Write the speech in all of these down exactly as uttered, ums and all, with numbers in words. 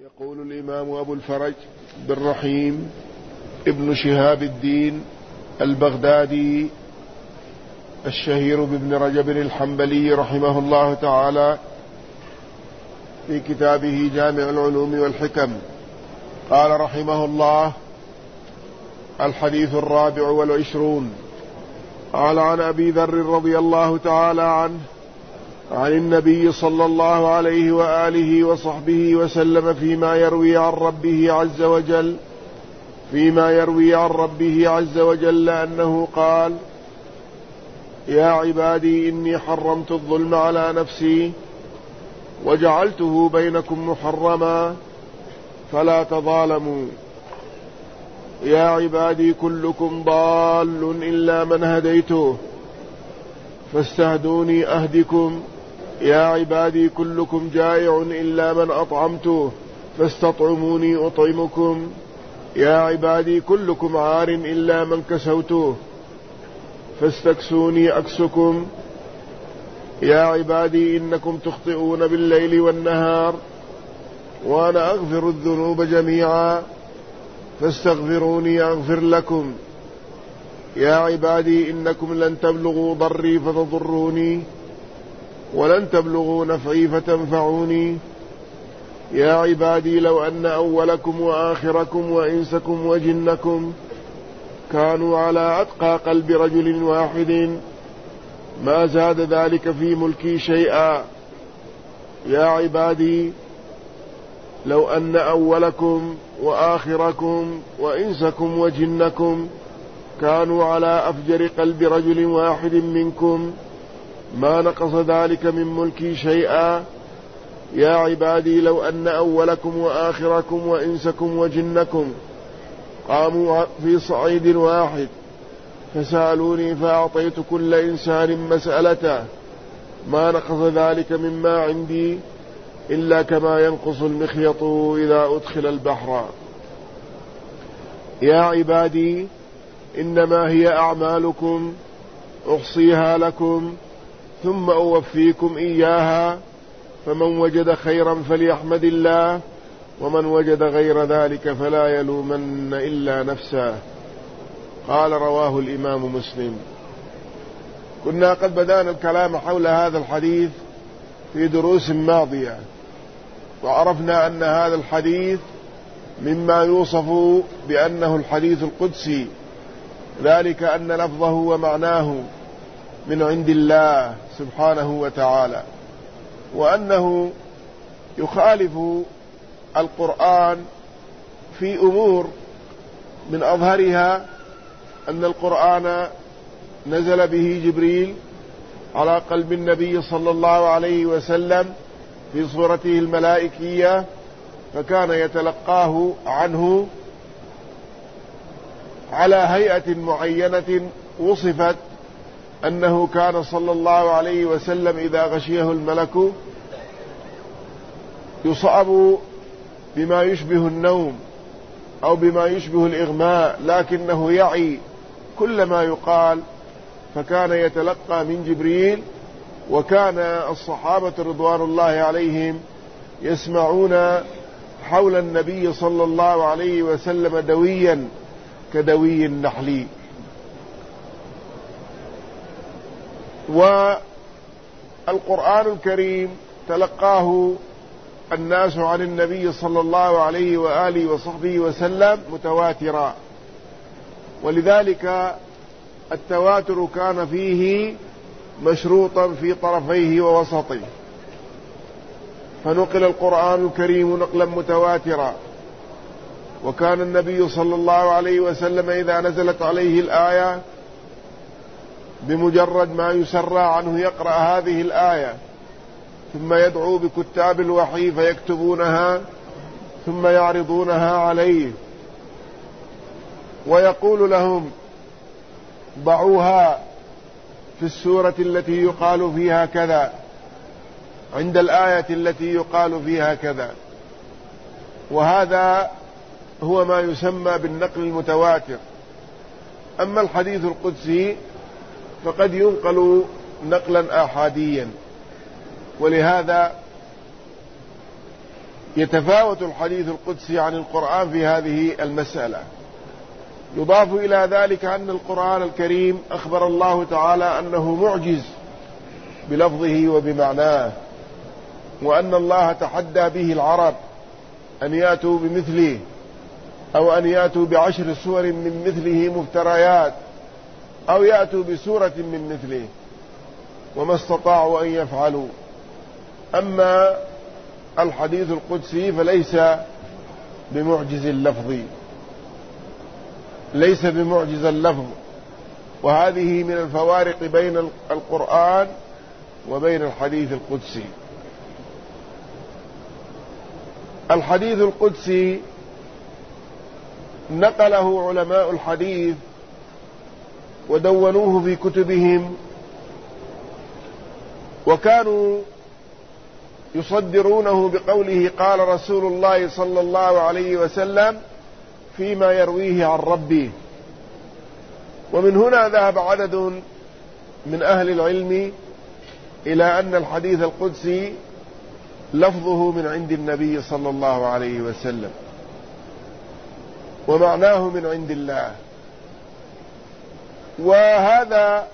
يقول الإمام أبو الفرج بن رحيم ابن شهاب الدين البغدادي الشهير بابن رجب الحنبلي رحمه الله تعالى في كتابه جامع العلوم والحكم، قال رحمه الله: الحديث الرابع والعشرون. قال: عن أبي ذر رضي الله تعالى عنه عن النبي صلى الله عليه وآله وصحبه وسلم فيما يروي عن ربه عز وجل فيما يروي عن ربه عز وجل أنه قال: يا عبادي إني حرمت الظلم على نفسي وجعلته بينكم محرما فلا تظالموا. يا عبادي كلكم ضال إلا من هديته فاستهدوني أهدكم. يا عبادي كلكم جائع إلا من أطعمته فاستطعموني أطعمكم. يا عبادي كلكم عار إلا من كسوته فاستكسوني أكسكم. يا عبادي إنكم تخطئون بالليل والنهار وأنا أغفر الذنوب جميعا فاستغفروني أغفر لكم. يا عبادي إنكم لن تبلغوا ضري فتضروني ولن تبلغوا نفعي فتنفعوني. يا عبادي لو أن أولكم وآخركم وإنسكم وجنكم كانوا على أتقى قلب رجل واحد ما زاد ذلك في ملكي شيئا. يا عبادي لو أن أولكم وآخركم وإنسكم وجنكم كانوا على أفجر قلب رجل واحد منكم ما نقص ذلك من ملكي شيئا. يا عبادي لو أن أولكم وآخركم وإنسكم وجنكم قاموا في صعيد واحد فسألوني فأعطيت كل إنسان مسألته ما نقص ذلك مما عندي إلا كما ينقص المخيط إذا أدخل البحر. يا عبادي إنما هي أعمالكم أحصيها لكم ثم أوفيكم إياها، فمن وجد خيرا فليحمد الله ومن وجد غير ذلك فلا يلومن إلا نفسه. قال: رواه الإمام مسلم. كنا قد بدأنا الكلام حول هذا الحديث في دروس ماضية، وعرفنا أن هذا الحديث مما يوصف بأنه الحديث القدسي، ذلك أن لفظه ومعناه من عند الله سبحانه وتعالى، وأنه يخالف القرآن في أمور من أظهرها أن القرآن نزل به جبريل على قلب النبي صلى الله عليه وسلم في صورته الملائكية، فكان يتلقاه عنه على هيئة معينة وصفت أنه كان صلى الله عليه وسلم إذا غشيه الملك يصاب بما يشبه النوم أو بما يشبه الإغماء، لكنه يعي كل ما يقال، فكان يتلقى من جبريل. وكان الصحابة رضوان الله عليهم يسمعون حول النبي صلى الله عليه وسلم دويا كدوي النحل. والقرآن الكريم تلقاه الناس عن النبي صلى الله عليه وآله وصحبه وسلم متواترا، ولذلك التواتر كان فيه مشروطا في طرفيه ووسطه، فنقل القرآن الكريم نقلا متواترا. وكان النبي صلى الله عليه وسلم إذا نزلت عليه الآية بمجرد ما يسرى عنه يقرأ هذه الآية ثم يدعو بكتاب الوحي فيكتبونها ثم يعرضونها عليه ويقول لهم: ضعوها في السورة التي يقال فيها كذا عند الآية التي يقال فيها كذا. وهذا هو ما يسمى بالنقل المتواتر. أما الحديث القدسي فقد ينقل نقلا آحاديا، ولهذا يتفاوت الحديث القدسي عن القرآن في هذه المسألة. يضاف إلى ذلك أن القرآن الكريم أخبر الله تعالى أنه معجز بلفظه وبمعناه، وأن الله تحدى به العرب أن يأتوا بمثله أو أن يأتوا بعشر سور من مثله مفتريات أو يأتوا بسورة من مثله وما استطاعوا أن يفعلوا. أما الحديث القدسي فليس بمعجز اللفظ، ليس بمعجز اللفظ، وهذه من الفوارق بين القرآن وبين الحديث القدسي. الحديث القدسي نقله علماء الحديث ودونوه في كتبهم، وكانوا يصدرونه بقوله قال رسول الله صلى الله عليه وسلم فيما يرويه عن ربه. ومن هنا ذهب عدد من أهل العلم إلى أن الحديث القدسي لفظه من عند النبي صلى الله عليه وسلم ومعناه من عند الله. وهذا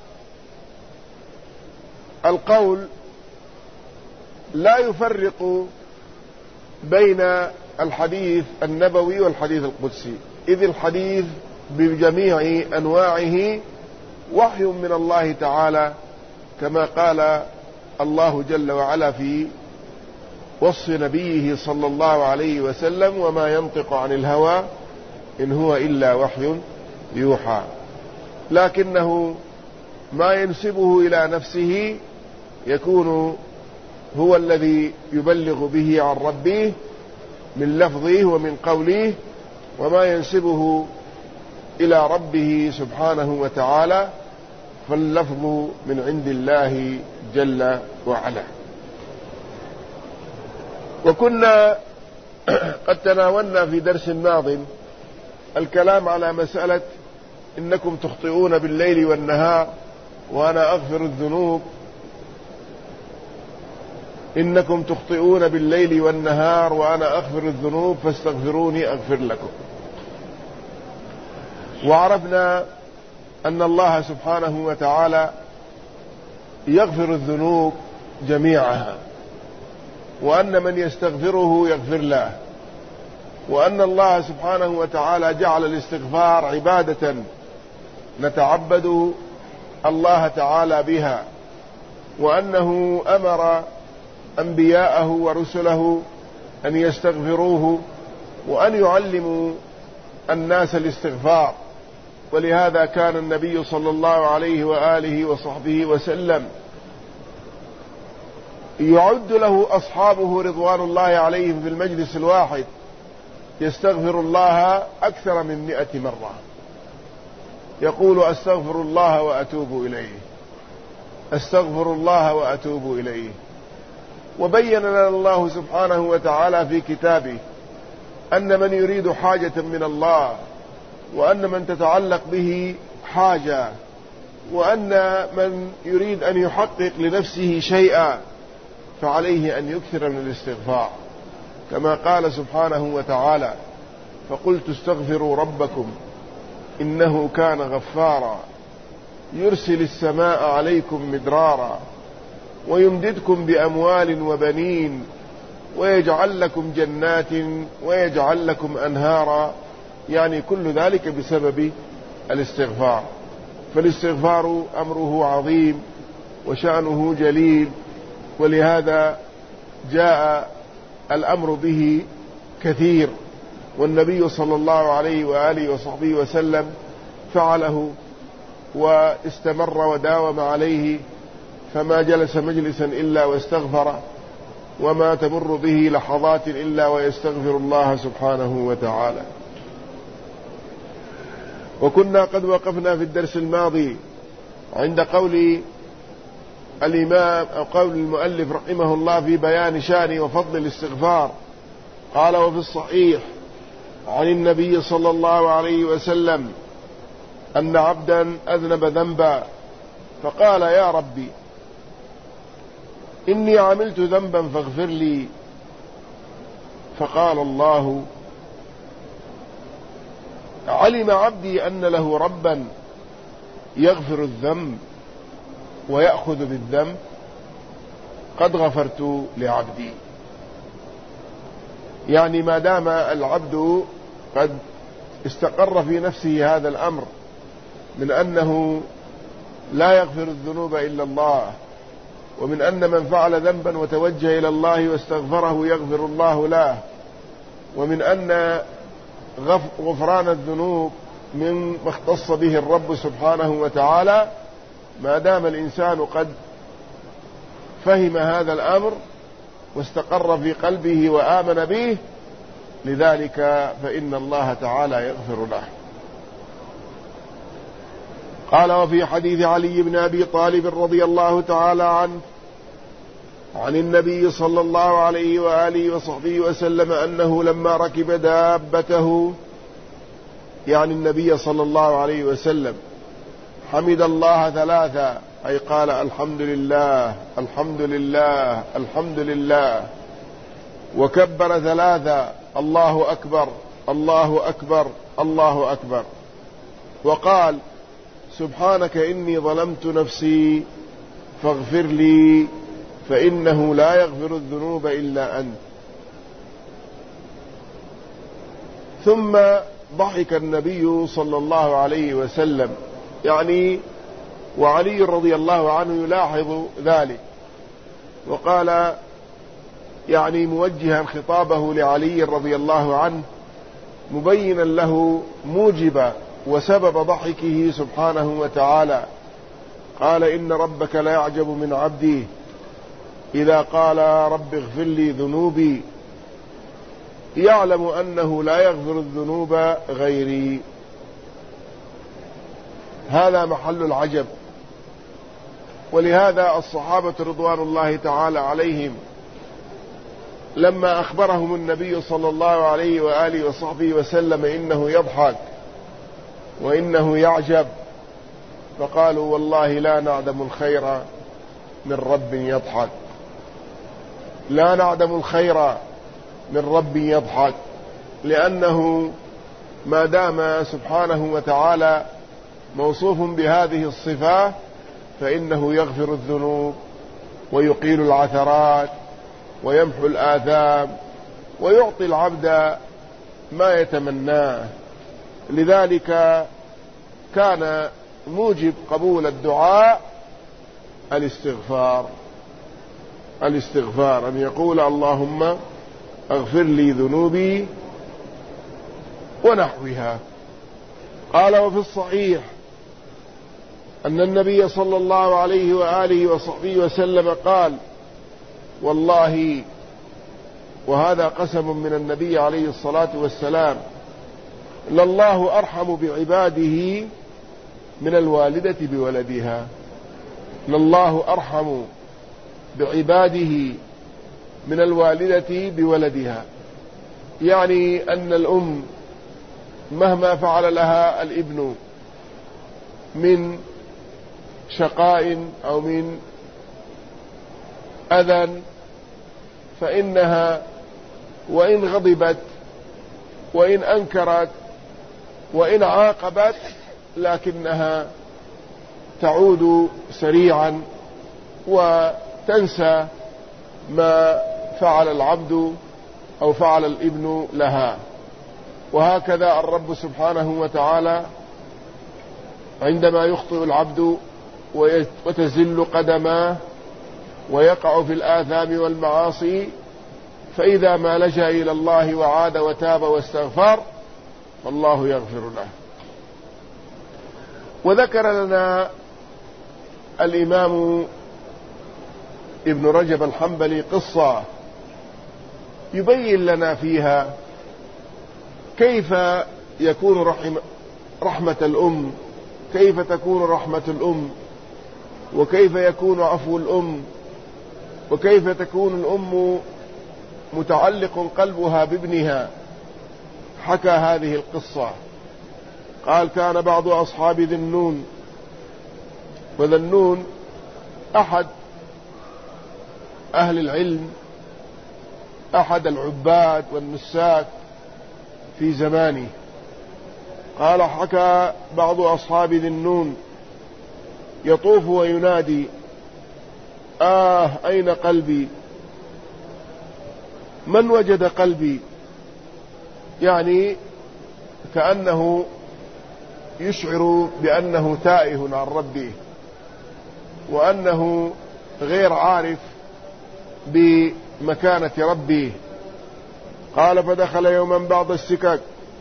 القول لا يفرق بين الحديث النبوي والحديث القدسي، إذ الحديث بجميع أنواعه وحي من الله تعالى، كما قال الله جل وعلا في وصف نبيه صلى الله عليه وسلم وما ينطق عن الهوى إن هو إلا وحي يوحى. لكنه ما ينسبه إلى نفسه يكون هو الذي يبلغ به عن ربه من لفظه ومن قوله، وما ينسبه إلى ربه سبحانه وتعالى فاللفظ من عند الله جل وعلا. وكنا قد تناولنا في درس ماض الكلام على مسألة إنكم تخطئون بالليل والنهار وأنا أغفر الذنوب، إنكم تخطئون بالليل والنهار وأنا أغفر الذنوب فاستغفروني أغفر لكم. وعرفنا أن الله سبحانه وتعالى يغفر الذنوب جميعها، وأن من يستغفره يغفر له، وأن الله سبحانه وتعالى جعل الاستغفار عبادة نتعبد الله تعالى بها، وأنه أمر أنبياءه ورسله أن يستغفروه وأن يعلموا الناس الاستغفار. ولهذا كان النبي صلى الله عليه وآله وصحبه وسلم يعد له أصحابه رضوان الله عليهم في المجلس الواحد يستغفر الله أكثر من مئة مرة، يقول أستغفر الله وأتوب إليه، أستغفر الله وأتوب إليه. وبين لنا الله سبحانه وتعالى في كتابه أن من يريد حاجة من الله، وأن من تتعلق به حاجة، وأن من يريد أن يحقق لنفسه شيئا فعليه أن يكثر من الاستغفار، كما قال سبحانه وتعالى فقلت استغفروا ربكم إنه كان غفارا يرسل السماء عليكم مدرارا ويمددكم بأموال وبنين ويجعل لكم جنات ويجعل لكم أنهارا، يعني كل ذلك بسبب الاستغفار. فالاستغفار أمره عظيم وشأنه جليل، ولهذا جاء الأمر به كثير، والنبي صلى الله عليه وآله وصحبه وسلم فعله واستمر وداوم عليه، فما جلس مجلسا إلا واستغفر، وما تمر به لحظات إلا ويستغفر الله سبحانه وتعالى. وكنا قد وقفنا في الدرس الماضي عند قول الإمام أو قول المؤلف رحمه الله في بيان شأن وفضل الاستغفار. قال وفي الصحيح عن النبي صلى الله عليه وسلم أن عبدا أذنب ذنبا فقال يا ربي إني عملت ذنبا فاغفر لي، فقال الله: علم عبدي أن له ربا يغفر الذنب ويأخذ بالذنب، قد غفرت لعبدي. يعني ما دام العبد قد استقر في نفسه هذا الأمر من أنه لا يغفر الذنوب إلا الله، ومن أن من فعل ذنبا وتوجه إلى الله واستغفره يغفر الله له، ومن أن غفران الذنوب من ما اختص به الرب سبحانه وتعالى، ما دام الإنسان قد فهم هذا الأمر واستقر في قلبه وآمن به، لذلك فإن الله تعالى يغفر له. قال: وفي حديث علي بن أبي طالب رضي الله تعالى عنه عن النبي صلى الله عليه وآله وصحبه وسلم أنه لما ركب دابته، يعني النبي صلى الله عليه وسلم، حمد الله ثلاثا، أي قال: الحمد لله الحمد لله الحمد لله، وكبر ثلاثا: الله أكبر الله أكبر الله أكبر، وقال: سبحانك إني ظلمت نفسي فاغفر لي فإنه لا يغفر الذنوب إلا أنت. ثم ضحك النبي صلى الله عليه وسلم، يعني وعلي رضي الله عنه يلاحظ ذلك، وقال يعني موجها خطابه لعلي رضي الله عنه، مبينا له موجب وسبب ضحكه سبحانه وتعالى، قال: إن ربك لا يعجب من عبدي إذا قال رب اغفر لي ذنوبي، يعلم أنه لا يغفر الذنوب غيري. هذا محل العجب. ولهذا الصحابة رضوان الله تعالى عليهم لما أخبرهم النبي صلى الله عليه وآله وصحبه وسلم إنه يضحك وإنه يعجب، فقالوا: والله لا نعدم الخير من رب يضحك، لا نعدم الخير من رب يضحك، لأنه ما دام سبحانه وتعالى موصوف بهذه الصفات فإنه يغفر الذنوب ويقيل العثرات ويمحو الآثام ويعطي العبد ما يتمناه. لذلك كان موجب قبول الدعاء الاستغفار الاستغفار أن يقول: اللهم اغفر لي ذنوبي ونحوها. قال: وفي الصحيح أن النبي صلى الله عليه وآله وصحبه وسلم قال: والله، وهذا قسم من النبي عليه الصلاة والسلام، لله أرحم بعباده من الوالدة بولدها، لله أرحم بعباده من الوالدة بولدها، يعني أن الأم مهما فعل لها الابن من شقاء أو من أذى، فإنها وإن غضبت وإن أنكرت وإن عاقبت لكنها تعود سريعا وتنسى ما فعل العبد أو فعل الابن لها. وهكذا الرب سبحانه وتعالى عندما يخطئ العبد وتزل قدماه ويقع في الآثام والمعاصي، فإذا ما لجأ إلى الله وعاد وتاب واستغفر فالله يغفر له. وذكر لنا الإمام ابن رجب الحنبلي قصة يبين لنا فيها كيف يكون رحم رحمة الأم، كيف تكون رحمة الأم، وكيف يكون عفو الأم، وكيف تكون الأم متعلق قلبها بابنها. حكى هذه القصة، قال: كان بعض أصحاب ذي النون، وذا النون أحد أهل العلم أحد العباد والنساك في زمانه. قال: حكى بعض أصحاب ذي النون يطوف وينادي: آه أين قلبي؟ من وجد قلبي؟ يعني كأنه يشعر بأنه تائه عن ربه، وأنه غير عارف بمكانة ربه. قال: فدخل يوما بعض السكك،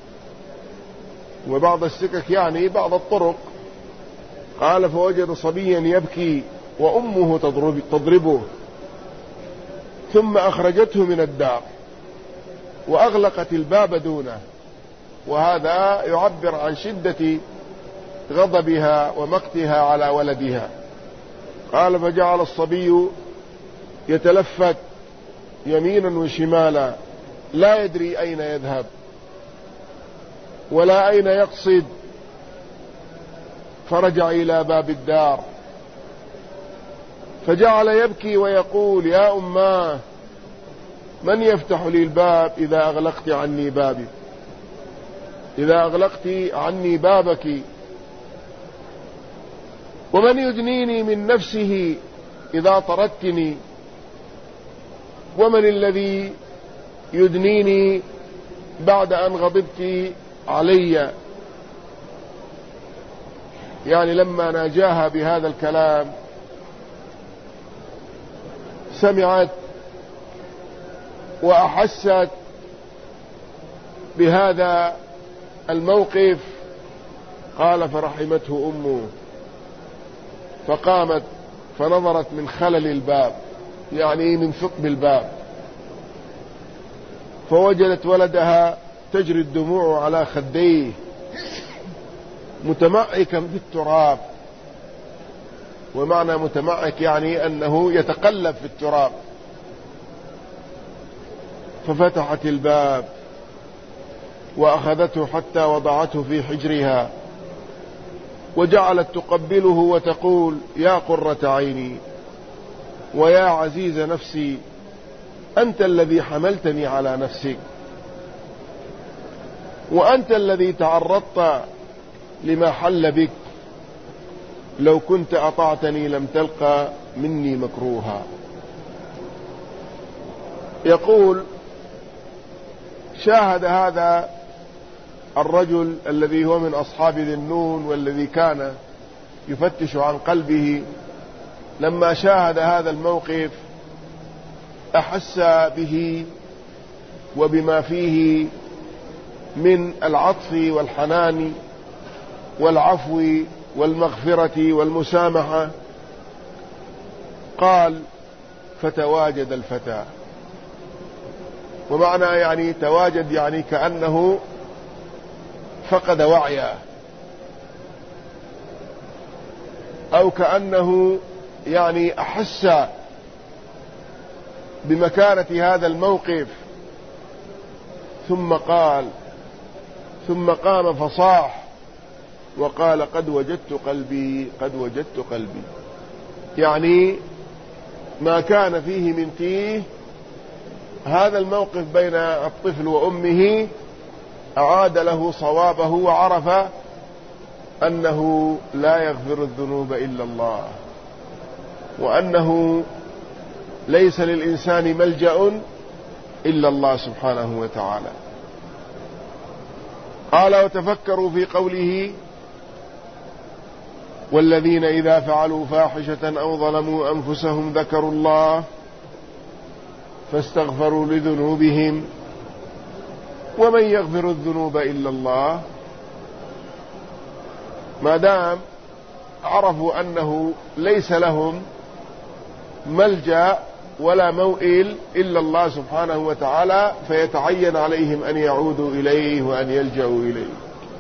وبعض السكك يعني بعض الطرق. قال: فوجد صبيا يبكي وأمه تضرب تضربه، ثم أخرجته من الدار وأغلقت الباب دونه، وهذا يعبر عن شدة غضبها ومقتها على ولدها. قال: فجعل الصبي يتلفت يمينا وشمالا، لا يدري أين يذهب ولا أين يقصد، فرجع إلى باب الدار فجعل يبكي ويقول: يا أماه، من يفتح لي الباب إذا أغلقت عني بابي إذا أغلقت عني بابك؟ ومن يدنيني من نفسه إذا طردتني؟ ومن الذي يدنيني بعد أن غضبت علي؟ يعني لما ناجاها بهذا الكلام سمعت وأحست بهذا الموقف. قال: فرحمته أمه، فقامت فنظرت من خلل الباب، يعني من ثقب الباب، فوجدت ولدها تجري الدموع على خديه متمعكا في التراب. ومعنى متمعك يعني أنه يتقلب في التراب. ففتحت الباب وأخذته حتى وضعته في حجرها، وجعلت تقبله وتقول: يا قرة عيني ويا عزيز نفسي، أنت الذي حملتني على نفسك، وأنت الذي تعرضت لما حل بك، لو كنت أطعتني لم تلقى مني مكروها. يقول: شاهد هذا الرجل الذي هو من أصحاب ذي النون والذي كان يفتش عن قلبه، لما شاهد هذا الموقف أحس به وبما فيه من العطف والحنان والعفو والمغفرة والمسامحة. قال: فتواجد الفتى. ومعنى يعني تواجد يعني كأنه فقد وعيه، أو كأنه يعني أحس بمكانة هذا الموقف. ثم قال ثم قام فصاح وقال: قد وجدت قلبي قد وجدت قلبي. يعني ما كان فيه من تيه هذا الموقف بين الطفل وأمه أعاد له صوابه، وعرف أنه لا يغفر الذنوب إلا الله، وأنه ليس للإنسان ملجأ إلا الله سبحانه وتعالى. قال: وتفكروا في قوله: والذين إذا فعلوا فاحشة أو ظلموا أنفسهم ذكروا الله فاستغفروا لذنوبهم ومن يغفر الذنوب إلا الله. ما دام عرفوا أنه ليس لهم ملجأ ولا موئل إلا الله سبحانه وتعالى، فيتعين عليهم أن يعودوا إليه وأن يلجأوا إليه.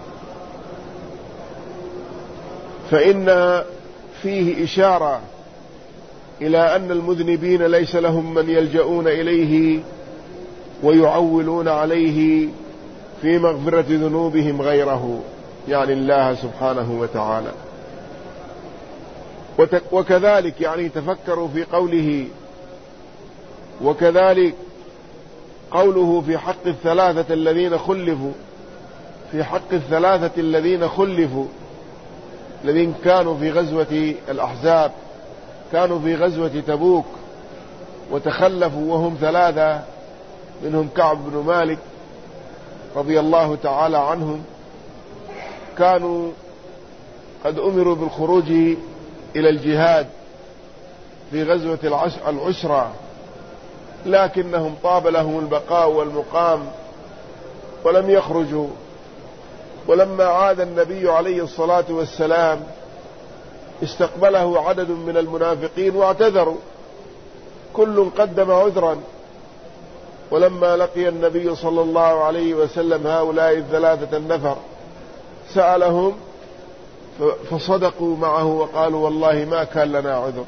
فإن فيه إشارة إلى أن المذنبين ليس لهم من يلجؤون إليه ويعولون عليه في مغفرة ذنوبهم غيره، يعني الله سبحانه وتعالى. وكذلك يعني تفكروا في قوله: وكذلك قوله في حق الثلاثة الذين خلفوا، في حق الثلاثة الذين خلفوا الذين كانوا في غزوة الأحزاب، كانوا في غزوة تبوك وتخلفوا وهم ثلاثة، منهم كعب بن مالك رضي الله تعالى عنهم، كانوا قد أمروا بالخروج إلى الجهاد في غزوة العشرة، لكنهم طاب لهم البقاء والمقام ولم يخرجوا. ولما عاد النبي عليه الصلاة والسلام استقبله عدد من المنافقين واعتذروا، كل قدم عذرا. ولما لقي النبي صلى الله عليه وسلم هؤلاء الثلاثة النفر سألهم فصدقوا معه وقالوا والله ما كان لنا عذر،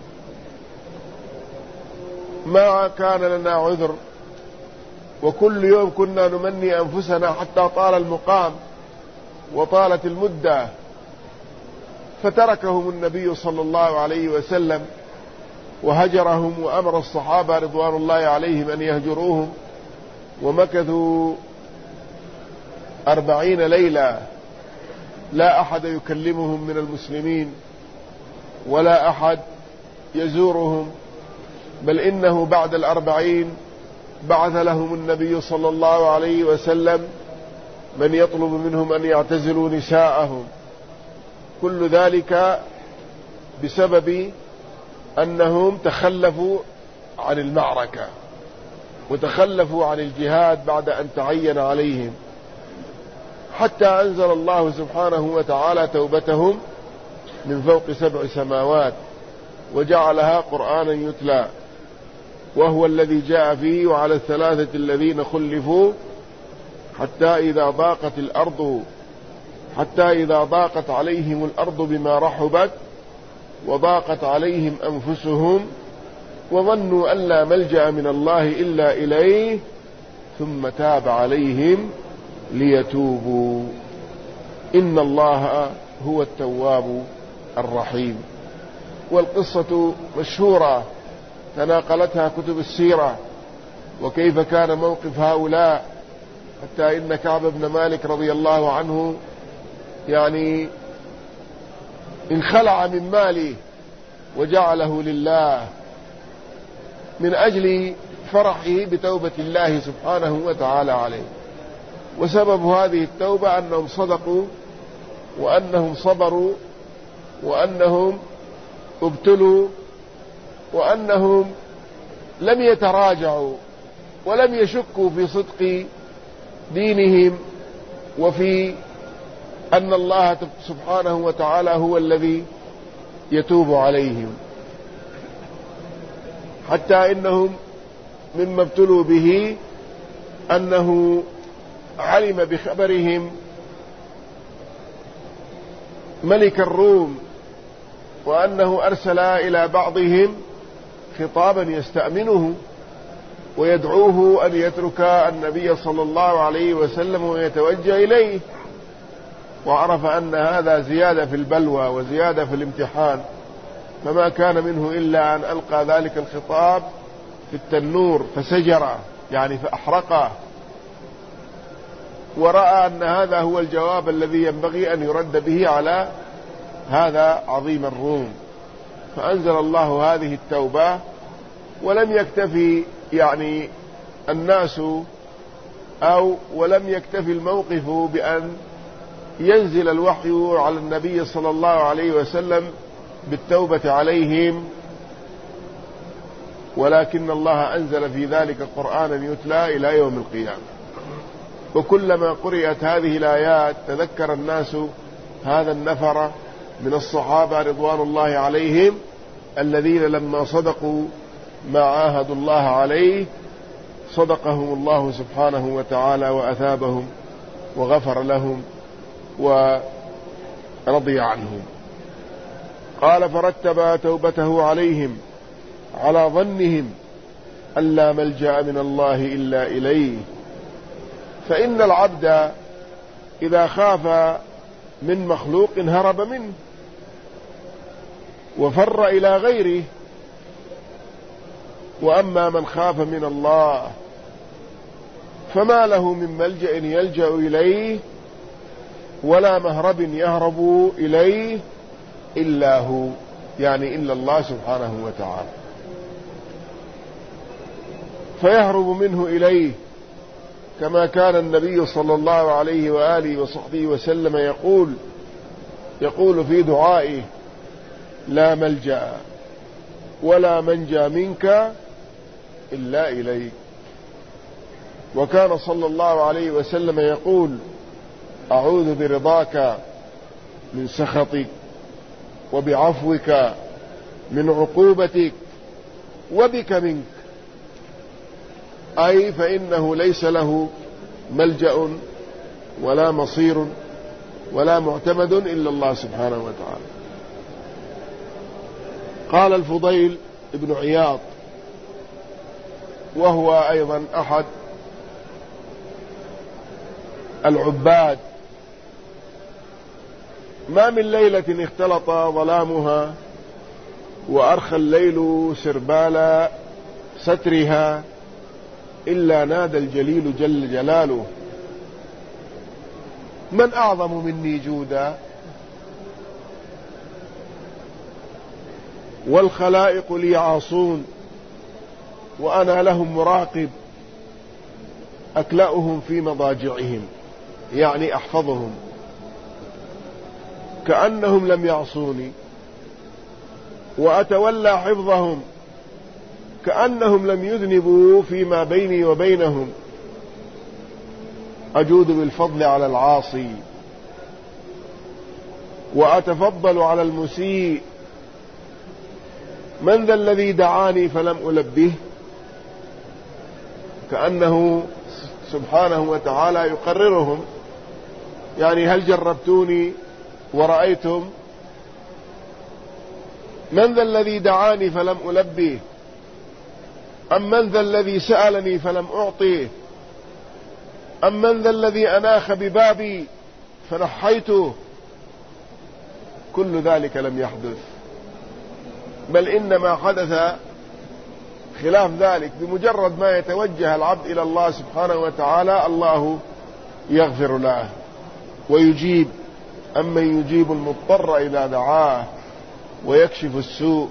ما كان لنا عذر، وكل يوم كنا نمني أنفسنا حتى طال المقام وطالت المدة. فتركهم النبي صلى الله عليه وسلم وهجرهم، وأمر الصحابة رضوان الله عليهم أن يهجروهم، ومكثوا أربعين ليلة لا أحد يكلمهم من المسلمين ولا أحد يزورهم، بل إنه بعد الأربعين بعث لهم النبي صلى الله عليه وسلم من يطلب منهم أن يعتزلوا نساءهم، كل ذلك بسبب أنهم تخلفوا عن المعركة وتخلفوا عن الجهاد بعد أن تعين عليهم، حتى أنزل الله سبحانه وتعالى توبتهم من فوق سبع سماوات وجعلها قرآنا يتلى، وهو الذي جاء فيه وعلى الثلاثة الذين خلفوا حتى إذا ضاقت الأرض حتى إذا ضاقت عليهم الأرض بما رحبت وضاقت عليهم أنفسهم وظنوا أن لا ملجأ من الله إلا إليه ثم تاب عليهم ليتوبوا إن الله هو التواب الرحيم. والقصة مشهورة تناقلتها كتب السيرة، وكيف كان موقف هؤلاء، حتى إن كعب بن مالك رضي الله عنه يعني انخلع من ماله وجعله لله من أجل فرحه بتوبة الله سبحانه وتعالى عليه. وسبب هذه التوبة أنهم صدقوا وأنهم صبروا وأنهم ابتلوا وأنهم لم يتراجعوا ولم يشكوا في صدق دينهم وفي أن الله سبحانه وتعالى هو الذي يتوب عليهم، حتى إنهم مما ابتلوا به أنه علم بخبرهم ملك الروم، وأنه أرسل إلى بعضهم خطابا يستأمنه ويدعوه أن يترك النبي صلى الله عليه وسلم ويتوجه إليه، وعرف أن هذا زيادة في البلوى وزيادة في الامتحان، فما كان منه إلا أن ألقى ذلك الخطاب في التنور فسجره، يعني فأحرقه، ورأى أن هذا هو الجواب الذي ينبغي أن يرد به على هذا عظيم الروم، فأنزل الله هذه التوبة. ولم يكتفي يعني الناس أو ولم يكتفي الموقف بأن ينزل الوحي على النبي صلى الله عليه وسلم بالتوبة عليهم، ولكن الله أنزل في ذلك قرآنا يتلى إلى يوم القيامة. وكلما قرأت هذه الآيات تذكر الناس هذا النفر من الصحابة رضوان الله عليهم الذين لما صدقوا ما عاهدوا الله عليه صدقهم الله سبحانه وتعالى وأثابهم وغفر لهم ورضي عنهم. قال فرتب توبته عليهم على ظنهم أن لا ملجأ من الله إلا إليه، فإن العبد إذا خاف من مخلوق هرب منه وفر إلى غيره، وأما من خاف من الله فما له من ملجأ يلجأ إليه ولا مهرب يهرب إليه إلا هو، يعني إلا الله سبحانه وتعالى، فيهرب منه إليه، كما كان النبي صلى الله عليه وآله وصحبه وسلم يقول يقول في دعائه: لا ملجأ ولا منجى منك إلا إليك. وكان صلى الله عليه وسلم يقول: أعوذ برضاك من سخطك وبعفوك من عقوبتك وبك منك، أي فإنه ليس له ملجأ ولا مصير ولا معتمد إلا الله سبحانه وتعالى. قال الفضيل ابن عياض، وهو أيضا أحد العباد: ما من ليلة اختلط ظلامها وأرخى الليل سربال سترها إلا نادى الجليل جل جلاله: من أعظم مني جودا؟ والخلائق لي عاصون وأنا لهم مراقب، أكلأهم في مضاجعهم، يعني أحفظهم كأنهم لم يعصوني، وأتولى حفظهم كأنهم لم يذنبوا فيما بيني وبينهم، أجود بالفضل على العاصي وأتفضل على المسيء، من ذا الذي دعاني فلم ألبه، كأنه سبحانه وتعالى يقررهم، يعني هل جربتوني ورأيتم؟ من ذا الذي دعاني فلم ألبيه، أم من ذا الذي سألني فلم أعطيه، أم من ذا الذي أناخ ببابي فنحيته؟ كل ذلك لم يحدث، بل إنما حدث خلاف ذلك. بمجرد ما يتوجه العبد إلى الله سبحانه وتعالى الله يغفر له ويجيب، أمن يجيب المضطر إذا دعاه ويكشف السوء.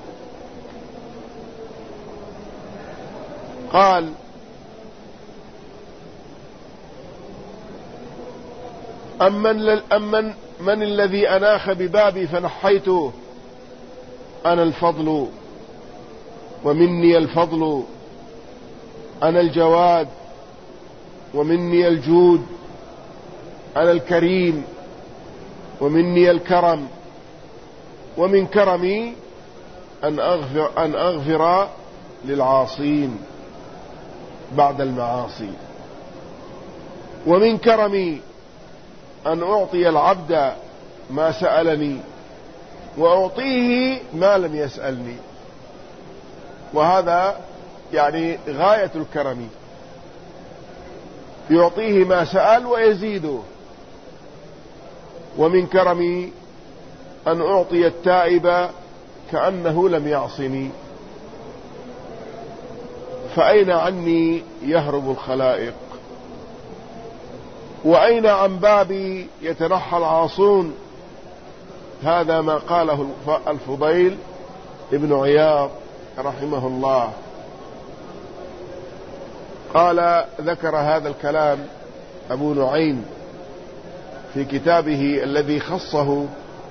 قال: أمن, أمن من الذي أناخ ببابي فنحيته؟ أنا الفضل ومني الفضل، أنا الجواد ومني الجود، أنا الكريم ومني الكرم، ومن كرمي أن أغفر, أن أغفر للعاصين بعد المعاصي، ومن كرمي أن أعطي العبد ما سألني وأعطيه ما لم يسألني. وهذا يعني غاية الكرم، يعطيه ما سأل ويزيده. ومن كرمي أن أعطي التائب كأنه لم يعصني، فأين عني يهرب الخلائق، وأين عن بابي يتنحى العاصون. هذا ما قاله الفضيل ابن عياض رحمه الله. قال: ذكر هذا الكلام أبو نعيم في كتابه الذي خصه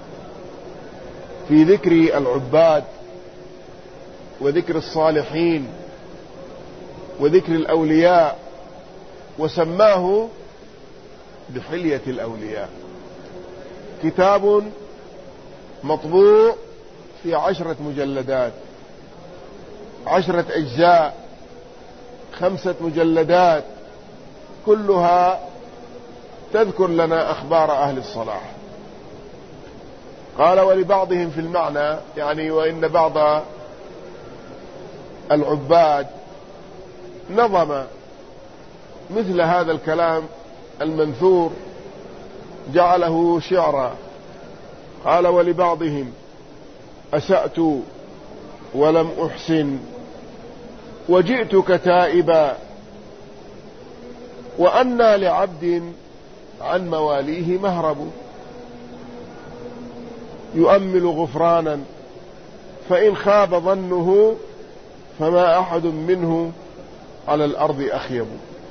في ذكر العباد وذكر الصالحين وذكر الأولياء، وسماه بحلية الأولياء. كتاب مطبوع في عشرة مجلدات، عشرة أجزاء، خمسة مجلدات، كلها تذكر لنا أخبار أهل الصلاح. قال: ولبعضهم في المعنى، يعني وإن بعض العباد نظم مثل هذا الكلام المنثور، جعله شعرا. قال: ولبعضهم أسأت ولم أحسن وجئتك تائبا وأنى لعبد عن مواليه مهرب، يؤمل غفرانا فإن خاب ظنه فما أحد منه على الأرض أخيب.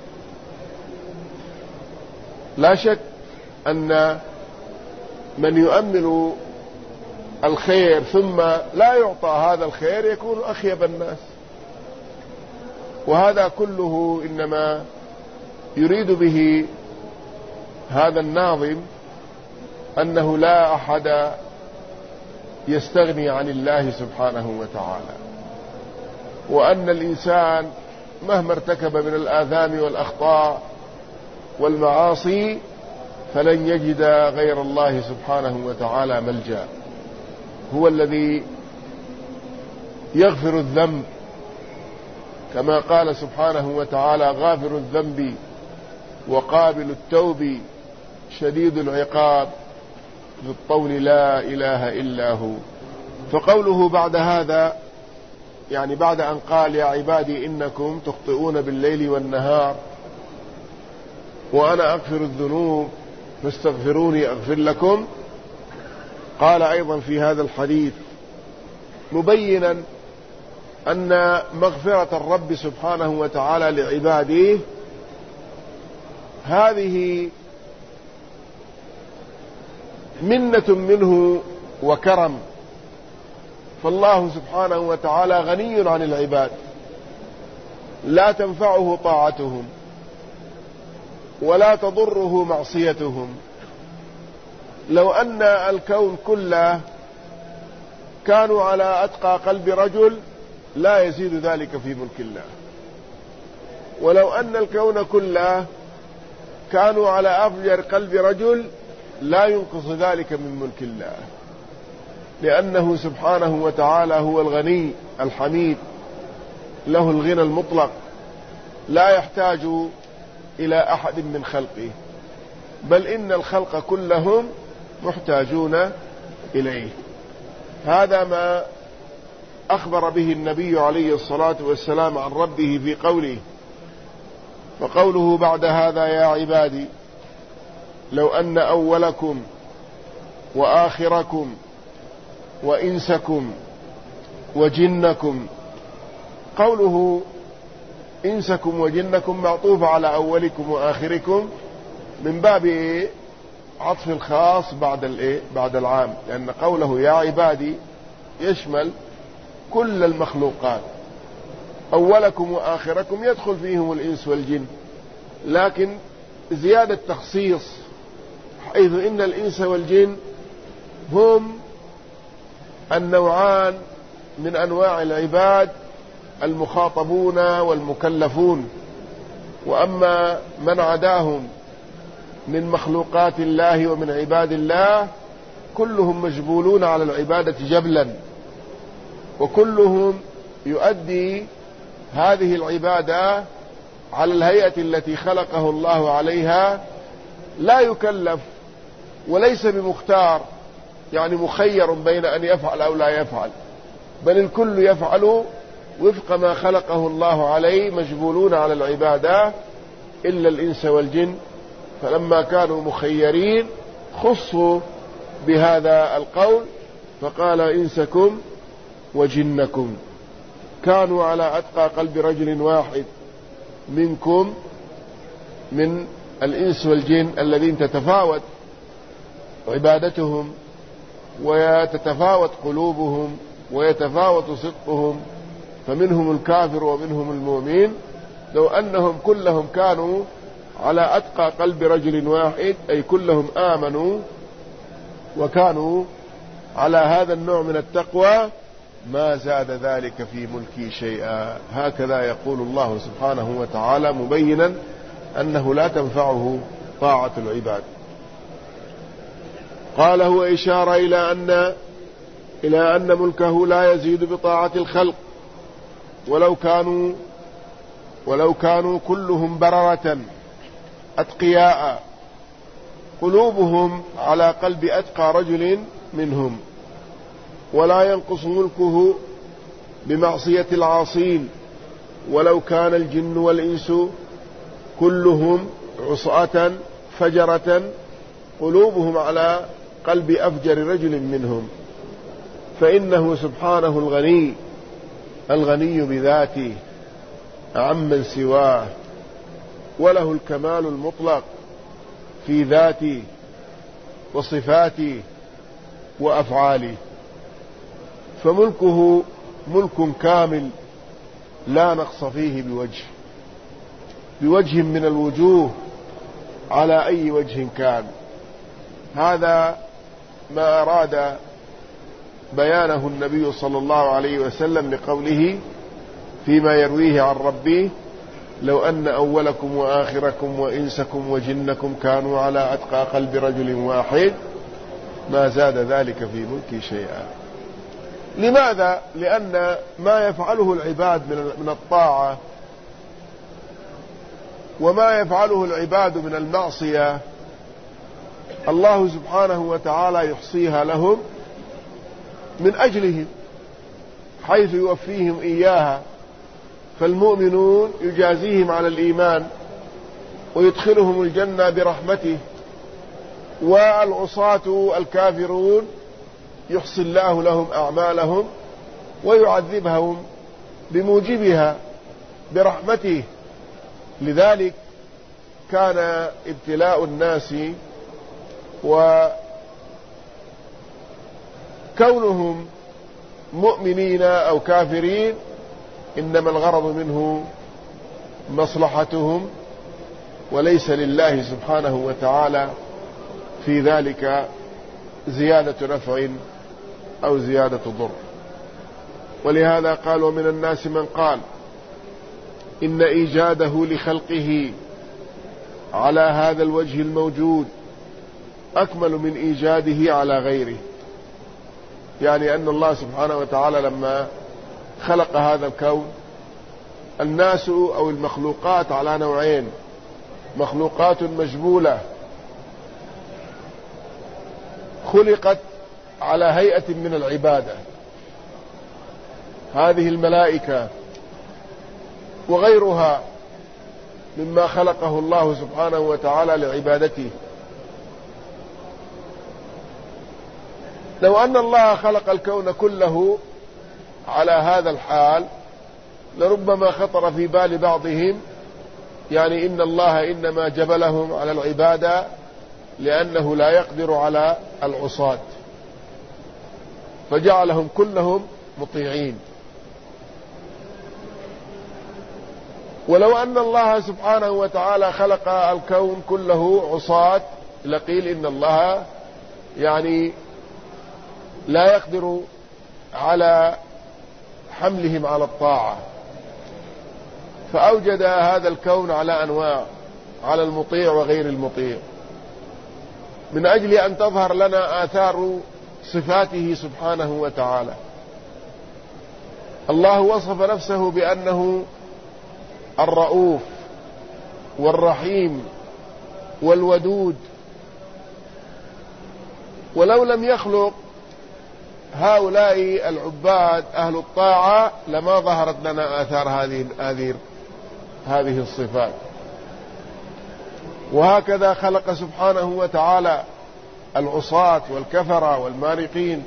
لا شك أن من يؤمل الخير ثم لا يعطى هذا الخير يكون أخيب الناس، وهذا كله إنما يريد به هذا الناظم أنه لا أحد يستغني عن الله سبحانه وتعالى، وأن الإنسان مهما ارتكب من الآثام والأخطاء والمعاصي فلن يجد غير الله سبحانه وتعالى ملجأ. هو الذي يغفر الذنب كما قال سبحانه وتعالى: غافر الذنب وقابل التوب شديد العقاب ذو الطول لا إله إلا هو. فقوله بعد هذا، يعني بعد أن قال: يا عبادي إنكم تخطئون بالليل والنهار وأنا أغفر الذنوب فاستغفروني أغفر لكم، قال أيضا في هذا الحديث مبينا أن مغفرة الرب سبحانه وتعالى لعباده هذه منة منه وكرم، فالله سبحانه وتعالى غني عن العباد لا تنفعه طاعتهم ولا تضره معصيتهم. لو أن الكون كله كانوا على أتقى قلب رجل لا يزيد ذلك في ملك الله، ولو أن الكون كله كانوا على أفجر قلب رجل لا ينقص ذلك من ملك الله، لأنه سبحانه وتعالى هو الغني الحميد له الغنى المطلق، لا يحتاج إلى أحد من خلقه، بل إن الخلق كلهم محتاجون إليه. هذا ما أخبر به النبي عليه الصلاة والسلام عن ربه في قوله. فقوله بعد هذا: يا عبادي لو أن أولكم وآخركم وإنسكم وجنكم، قوله إنسكم وجنكم معطوف على أولكم وآخركم من باب عطف الخاص بعد الايه بعد العام، لأن قوله يا عبادي يشمل كل المخلوقات، أولكم وآخركم يدخل فيهم الإنس والجن، لكن زيادة تخصيص، حيث إن الإنس والجن هم النوعان من أنواع العباد المخاطبون والمكلفون، وأما من عداهم من مخلوقات الله ومن عباد الله كلهم مجبولون على العبادة جبلا، وكلهم يؤدي هذه العبادة على الهيئة التي خلقه الله عليها، لا يكلف وليس بمختار، يعني مخير بين أن يفعل أو لا يفعل، بل الكل يفعل وفق ما خلقه الله عليه، مجبولون على العبادة إلا الإنس والجن، فلما كانوا مخيرين خصوا بهذا القول فقال إنسكم وجنكم، كانوا على أتقى قلب رجل واحد منكم من الإنس والجن الذين تتفاوت عبادتهم ويتتفاوت قلوبهم ويتفاوت صدقهم، فمنهم الكافر ومنهم المؤمن. لو أنهم كلهم كانوا على أتقى قلب رجل واحد، أي كلهم آمنوا وكانوا على هذا النوع من التقوى، ما زاد ذلك في ملكي شيئا. هكذا يقول الله سبحانه وتعالى مبينا أنه لا تنفعه طاعة العباد. قال هو إشارة إلى أن إلى أن ملكه لا يزيد بطاعة الخلق، ولو كانوا ولو كانوا كلهم بررة أتقياء قلوبهم على قلب أتقى رجل منهم، ولا ينقص ملكه بمعصية العاصين، ولو كان الجن والإنس كلهم عصاة فجرة قلوبهم على قلب أفجر رجل منهم، فإنه سبحانه الغني الغني بذاته عمن سواه، وله الكمال المطلق في ذاته وصفاته وأفعاله، فملكه ملك كامل لا نقص فيه بوجه بوجه من الوجوه على أي وجه كان. هذا ما أراد بيانه النبي صلى الله عليه وسلم لقوله فيما يرويه عن ربه: لو أن أولكم وآخركم وإنسكم وجنكم كانوا على أتقى قلب رجل واحد ما زاد ذلك في ملكي شيئا. لماذا؟ لأن ما يفعله العباد من الطاعة وما يفعله العباد من المعصية الله سبحانه وتعالى يحصيها لهم من أجلهم، حيث يوفيهم إياها. فالمؤمنون يجازيهم على الإيمان ويدخلهم الجنة برحمته، والعصاة الكافرون يحصي الله لهم أعمالهم ويعذبهم بموجبها برحمته. لذلك كان ابتلاء الناس وكونهم مؤمنين أو كافرين إنما الغرض منه مصلحتهم، وليس لله سبحانه وتعالى في ذلك زيادة نفع أو زيادة ضر. ولهذا قال: ومن الناس من قال إن إيجاده لخلقه على هذا الوجه الموجود أكمل من إيجاده على غيره. يعني أن الله سبحانه وتعالى لما خلق هذا الكون، الناس أو المخلوقات على نوعين: مخلوقات مجبولة خلقت على هيئة من العبادة، هذه الملائكة وغيرها مما خلقه الله سبحانه وتعالى لعبادته. لو أن الله خلق الكون كله على هذا الحال لربما خطر في بال بعضهم يعني إن الله إنما جبلهم على العبادة لأنه لا يقدر على العصاة فجعلهم كلهم مطيعين. ولو أن الله سبحانه وتعالى خلق الكون كله عصاة لقيل إن الله يعني لا يقدر على حملهم على الطاعة، فأوجد هذا الكون على أنواع، على المطيع وغير المطيع، من أجل أن تظهر لنا آثار صفاته سبحانه وتعالى. الله وصف نفسه بأنه الرؤوف والرحيم والودود، ولو لم يخلق هؤلاء العباد أهل الطاعة لما ظهرت لنا آثار هذه هذه هذه الصفات. وهكذا خلق سبحانه وتعالى العصاة والكفرة والمارقين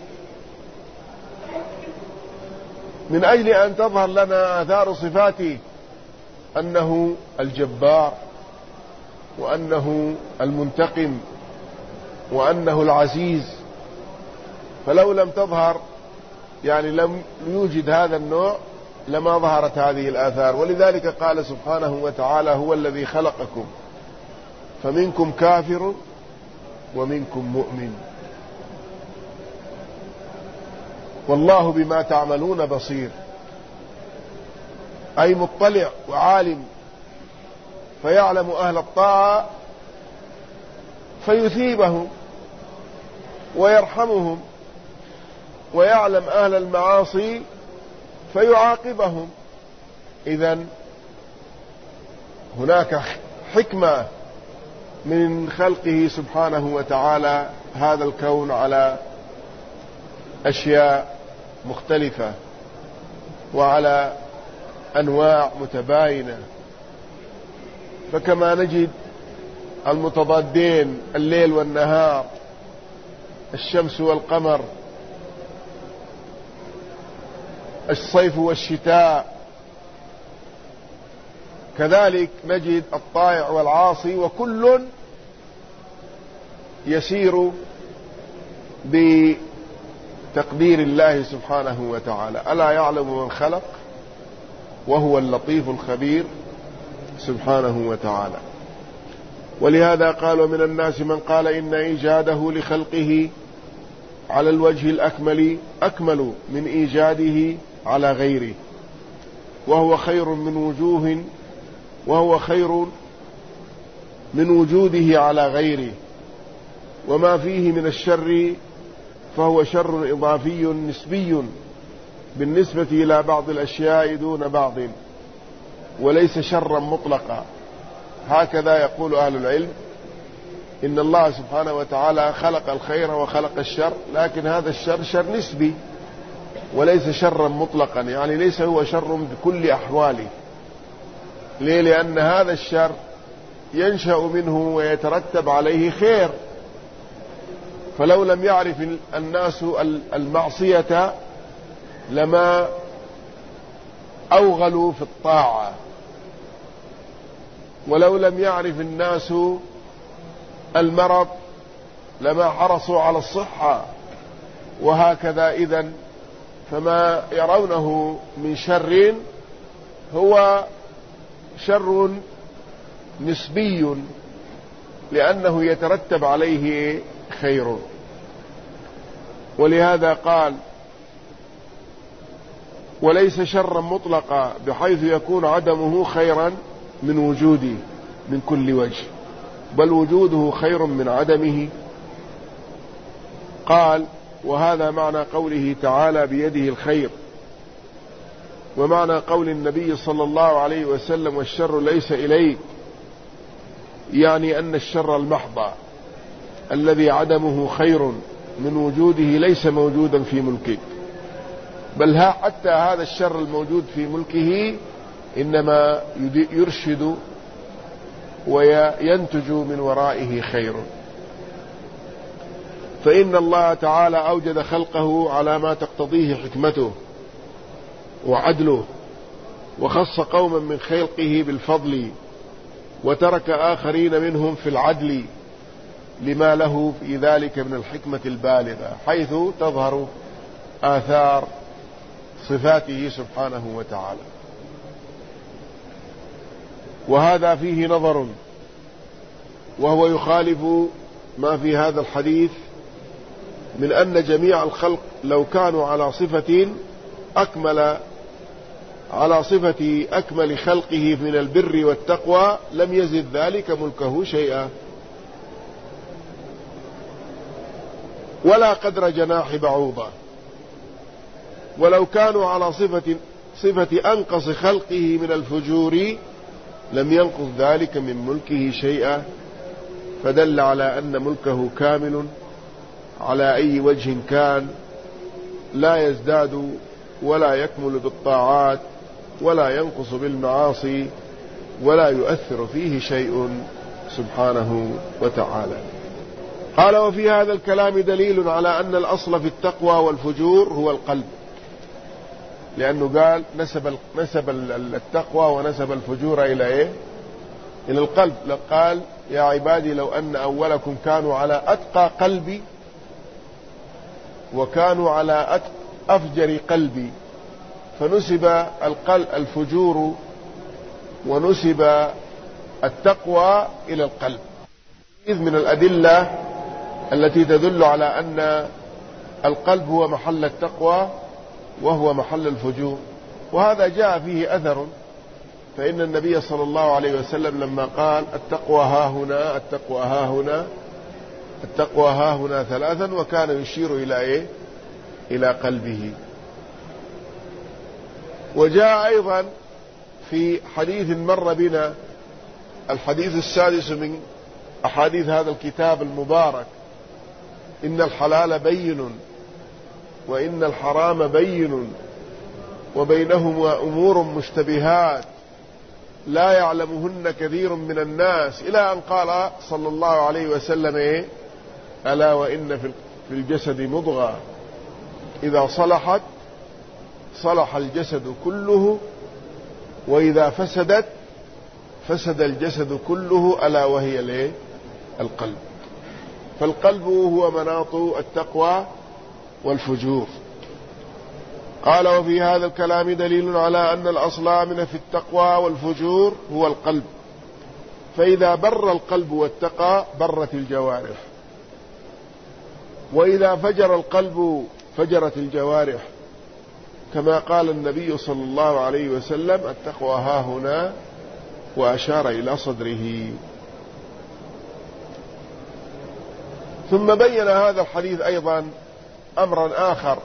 من أجل أن تظهر لنا آثار صفاته، أنه الجبار، وأنه المنتقم، وأنه العزيز. فلو لم تظهر يعني لم يوجد هذا النوع لما ظهرت هذه الآثار. ولذلك قال سبحانه وتعالى: هو الذي خلقكم فمنكم كافر ومنكم مؤمن والله بما تعملون بصير، أي مطلع وعالم، فيعلم أهل الطاعة فيثيبهم ويرحمهم، ويعلم أهل المعاصي فيعاقبهم. إذن هناك حكمة من خلقه سبحانه وتعالى هذا الكون على أشياء مختلفة وعلى أنواع متباينة. فكما نجد المتضادين الليل والنهار، الشمس والقمر، الصيف والشتاء، كذلك نجد الطائع والعاصي، وكل يسير بتقدير الله سبحانه وتعالى. ألا يعلم من خلق وهو اللطيف الخبير سبحانه وتعالى. ولهذا قال: ومن الناس من قال إن إيجاده لخلقه على الوجه الأكمل أكمل من إيجاده على غيره، وهو خير من وجوه وهو خير من وجوده على غيره، وما فيه من الشر فهو شر إضافي نسبي بالنسبة إلى بعض الأشياء دون بعض، وليس شرا مطلقا. هكذا يقول أهل العلم: إن الله سبحانه وتعالى خلق الخير وخلق الشر، لكن هذا الشر شر نسبي وليس شرا مطلقا، يعني ليس هو شر بكل أحواله. ليه؟ لأن هذا الشر ينشأ منه ويترتب عليه خير، فلو لم يعرف الناس المعصية لما أوغلوا في الطاعة، ولو لم يعرف الناس المرض لما حرصوا على الصحة، وهكذا. إذن فما يرونه من شر هو شر نسبي لأنه يترتب عليه خير. ولهذا قال: وليس شرا مطلقا، بحيث يكون عدمه خيرا من وجوده من كل وجه، بل وجوده خير من عدمه. قال: وهذا معنى قوله تعالى: بيده الخير. ومعنى قول النبي صلى الله عليه وسلم: والشر ليس إليك، يعني أن الشر المحض الذي عدمه خير من وجوده ليس موجودا في ملكك، بل ها حتى هذا الشر الموجود في ملكه إنما يرشد وينتج من ورائه خير. فإن الله تعالى أوجد خلقه على ما تقتضيه حكمته وعدله، وخص قوما من خلقه بالفضل، وترك آخرين منهم في العدل، لما له في ذلك من الحكمة البالغة، حيث تظهر آثار صفاته سبحانه وتعالى. وهذا فيه نظر، وهو يخالف ما في هذا الحديث من أن جميع الخلق لو كانوا على صفة أكمل على صفة أكمل خلقه من البر والتقوى لم يزد ذلك ملكه شيئا، ولا قدر جناح بعوضة. ولو كانوا على صفة صفة أنقص خلقه من الفجور لم ينقص ذلك من ملكه شيئا، فدل على أن ملكه كامل على أي وجه كان، لا يزداد ولا يكمل بالطاعات، ولا ينقص بالمعاصي، ولا يؤثر فيه شيء سبحانه وتعالى. قال: وفي هذا الكلام دليل على أن الأصل في التقوى والفجور هو القلب، لأنه قال نسب نسب التقوى ونسب الفجور إلى إيه؟ إلى القلب. قال: يا عبادي لو أن أولكم كانوا على أتقى قلبي وكانوا على أفجر قلبي، فنسب القلب الفجور ونسب التقوى إلى القلب، إذ من الأدلة التي تدل على أن القلب هو محل التقوى وهو محل الفجور. وهذا جاء فيه أثر، فإن النبي صلى الله عليه وسلم لما قال: التقوى ها هنا التقوى ها هنا التقوى ها هنا ثلاثا، وكان يشير إلى إيه؟ إلى قلبه. وجاء أيضا في حديث مر بنا، الحديث السادس من أحاديث هذا الكتاب المبارك: إن الحلال بين وإن الحرام بين وبينهما أمور مشتبهات لا يعلمهن كثير من الناس، إلى أن قال صلى الله عليه وسلم إيه؟ ألا وإن في الجسد مضغة إذا صلحت صلح الجسد كله وإذا فسدت فسد الجسد كله، ألا وهي ليه؟ القلب. فالقلب هو مناط التقوى والفجور. قال وفي هذا الكلام دليل على أن الأصل من في التقوى والفجور هو القلب، فإذا بر القلب واتقى برت الجوارح، وإذا فجر القلب فجرت الجوارح، كما قال النبي صلى الله عليه وسلم التقوى ها هنا، وأشار إلى صدره. ثم بين هذا الحديث أيضا أمرا آخر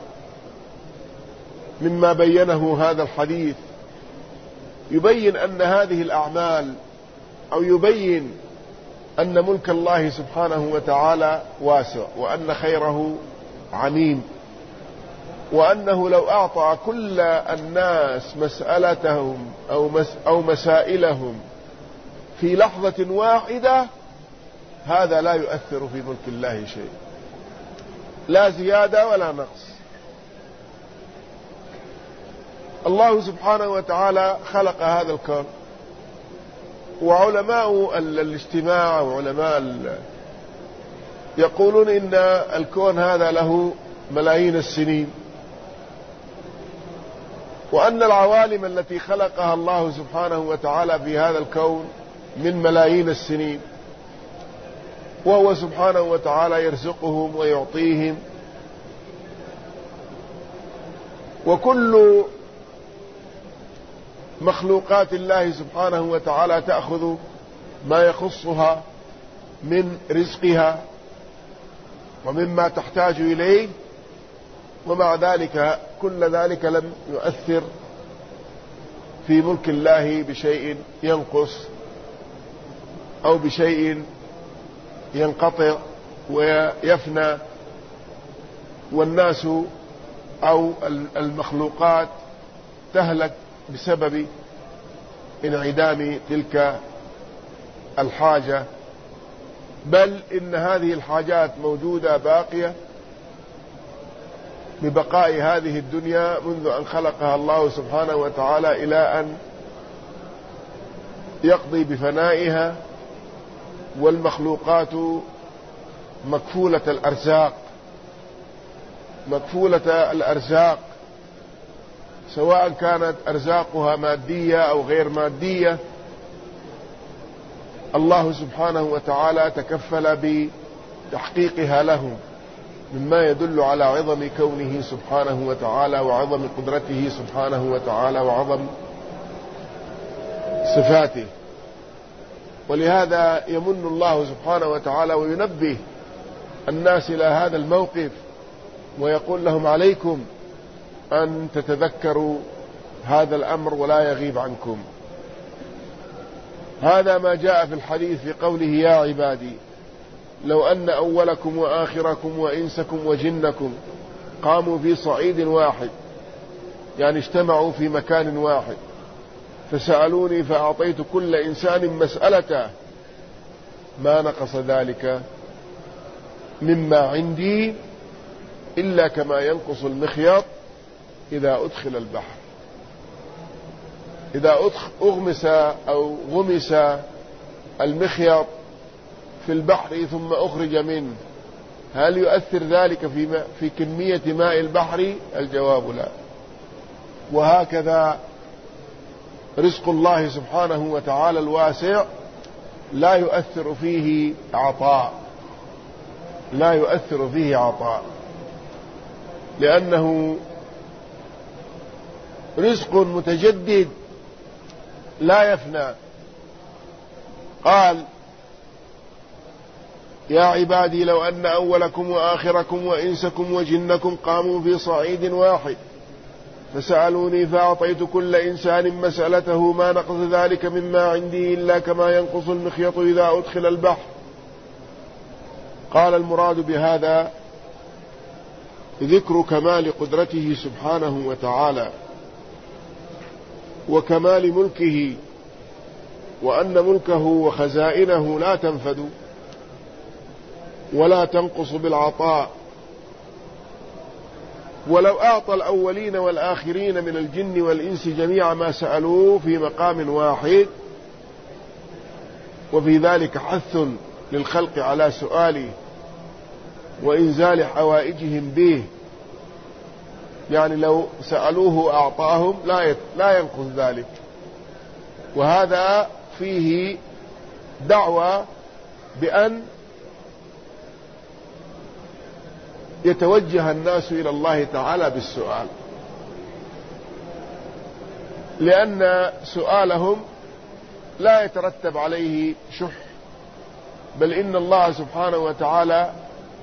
مما بينه هذا الحديث، يبين أن هذه الأعمال، أو يبين أن ملك الله سبحانه وتعالى واسع، وأن خيره عميم، وأنه لو أعطى كل الناس مسألتهم أو, مس أو مسائلهم في لحظة واحدة هذا لا يؤثر في ملك الله شيء، لا زيادة ولا نقص. الله سبحانه وتعالى خلق هذا الكون، وعلماء الاجتماع وعلماء يقولون إن الكون هذا له ملايين السنين، وأن العوالم التي خلقها الله سبحانه وتعالى في هذا الكون من ملايين السنين، وهو سبحانه وتعالى يرزقهم ويعطيهم، وكل مخلوقات الله سبحانه وتعالى تأخذ ما يخصها من رزقها ومما تحتاج إليه، ومع ذلك كل ذلك لم يؤثر في ملك الله بشيء ينقص أو بشيء ينقطع ويفنى، والناس أو المخلوقات تهلك بسبب انعدام تلك الحاجة، بل إن هذه الحاجات موجودة باقية ببقاء هذه الدنيا منذ أن خلقها الله سبحانه وتعالى إلى أن يقضي بفنائها، والمخلوقات مكفولة الأرزاق مكفولة الأرزاق سواء كانت أرزاقها مادية أو غير مادية. الله سبحانه وتعالى تكفل بتحقيقها لهم، مما يدل على عظم كونه سبحانه وتعالى وعظم قدرته سبحانه وتعالى وعظم صفاته. ولهذا يمن الله سبحانه وتعالى وينبه الناس إلى هذا الموقف، ويقول لهم عليكم أن تتذكروا هذا الأمر ولا يغيب عنكم. هذا ما جاء في الحديث في قوله يا عبادي لو أن أولكم وآخركم وإنسكم وجنكم قاموا في صعيد واحد، يعني اجتمعوا في مكان واحد، فسألوني فأعطيت كل إنسان مسألته ما نقص ذلك مما عندي إلا كما ينقص المخيط إذا أدخل البحر. إذا أغمس أو غمس المخيط في البحر ثم أخرج منه، هل يؤثر ذلك في, في كمية ماء البحر؟ الجواب لا. وهكذا رزق الله سبحانه وتعالى الواسع لا يؤثر فيه عطاء لا يؤثر فيه عطاء لأنه رزق متجدد لا يفنى. قال يا عبادي لو أن أولكم وآخركم وإنسكم وجنكم قاموا في صعيد واحد فسألوني فأعطيت كل إنسان مسألته ما نقص ذلك مما عندي إلا كما ينقص المخيط إذا أدخل البحر. قال المراد بهذا ذكر كمال قدرته سبحانه وتعالى وكمال ملكه وأن ملكه وخزائنه لا تنفد ولا تنقص بالعطاء. ولو أعطى الأولين والآخرين من الجن والإنس جميع ما سألوه في مقام واحد، وفي ذلك حث للخلق على سؤاله وإنزال حوائجهم به، يعني لو سألوه أعطاهم لا لا ينقص ذلك. وهذا فيه دعوة بأن يتوجه الناس إلى الله تعالى بالسؤال، لأن سؤالهم لا يترتب عليه شح، بل إن الله سبحانه وتعالى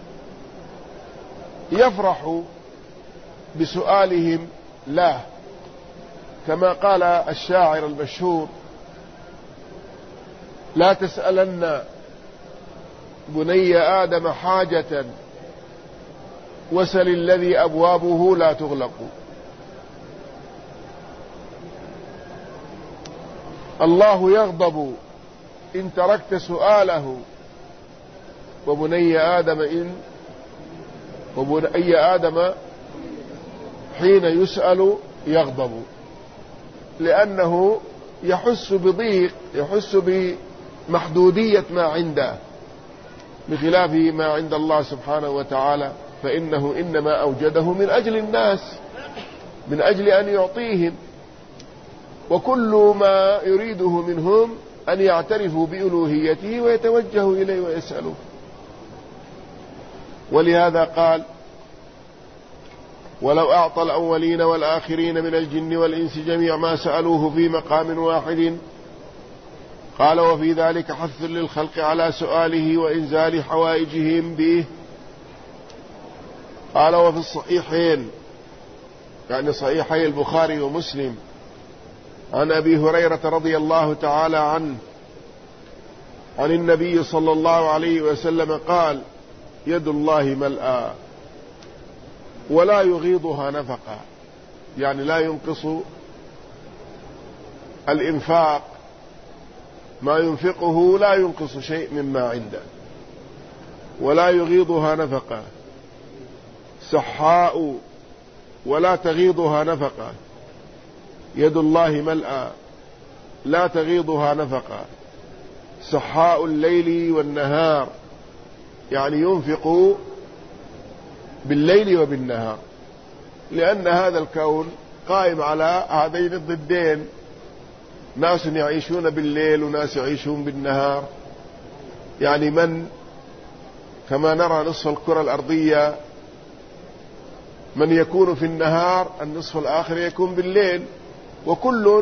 يفرح بسؤالهم له، كما قال الشاعر المشهور: لا تسألن بني آدم حاجة وسل الذي أبوابه لا تغلق. الله يغضب إن تركت سؤاله، وبني آدم إن وبني آدم حين يسأل يغضب، لأنه يحس بضيق، يحس بمحدودية ما عنده، بخلاف ما عند الله سبحانه وتعالى، فإنه إنما أوجده من أجل الناس، من أجل أن يعطيهم، وكل ما يريده منهم أن يعترفوا بألوهيته ويتوجهوا إليه ويسألوه. ولهذا قال: ولو أعطى الأولين والآخرين من الجن والإنس جميع ما سألوه في مقام واحد. قال: وفي ذلك حث للخلق على سؤاله وإنزال حوائجهم به. قال: وفي الصحيحين، يعني صحيحي البخاري ومسلم، عن أبي هريرة رضي الله تعالى عنه عن النبي صلى الله عليه وسلم قال: يد الله ملأى ولا يغيضها نفقا، يعني لا ينقص الإنفاق، ما ينفقه لا ينقص شيء مما عنده، ولا يغيضها نفقا، سحاء ولا تغيضها نفقا. يد الله ملأى لا تغيضها نفقا، سحاء الليل والنهار، يعني ينفق بالليل وبالنهار، لأن هذا الكون قائم على هذين الضدين، ناس يعيشون بالليل وناس يعيشون بالنهار. يعني من كما نرى نصف الكرة الأرضية من يكون في النهار، النصف الآخر يكون بالليل، وكل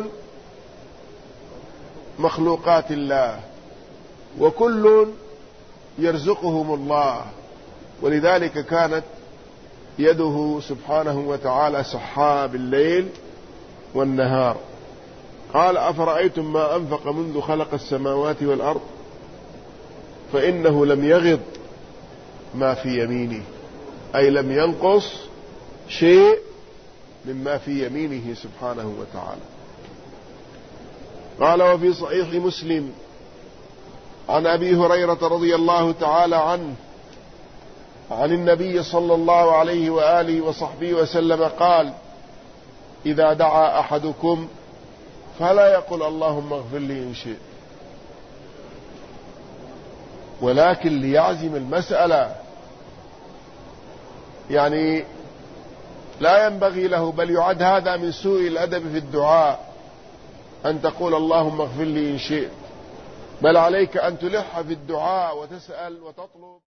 مخلوقات الله، وكل يرزقهم الله، ولذلك كانت يده سبحانه وتعالى سحاء بالليل والنهار. قال: أفرأيتم ما أنفق منذ خلق السماوات والأرض فإنه لم يغض ما في يمينه، أي لم ينقص شيء مما في يمينه سبحانه وتعالى. قال: وفي صحيح مسلم عن أبي هريرة رضي الله تعالى عنه عن النبي صلى الله عليه وآله وصحبه وسلم قال: إذا دعا أحدكم فلا يقل اللهم اغفر لي إن شئت، ولكن ليعزم المسألة، يعني لا ينبغي له، بل يعد هذا من سوء الأدب في الدعاء أن تقول اللهم اغفر لي إن شئت، بل عليك أن تلح في الدعاء وتسأل وتطلب.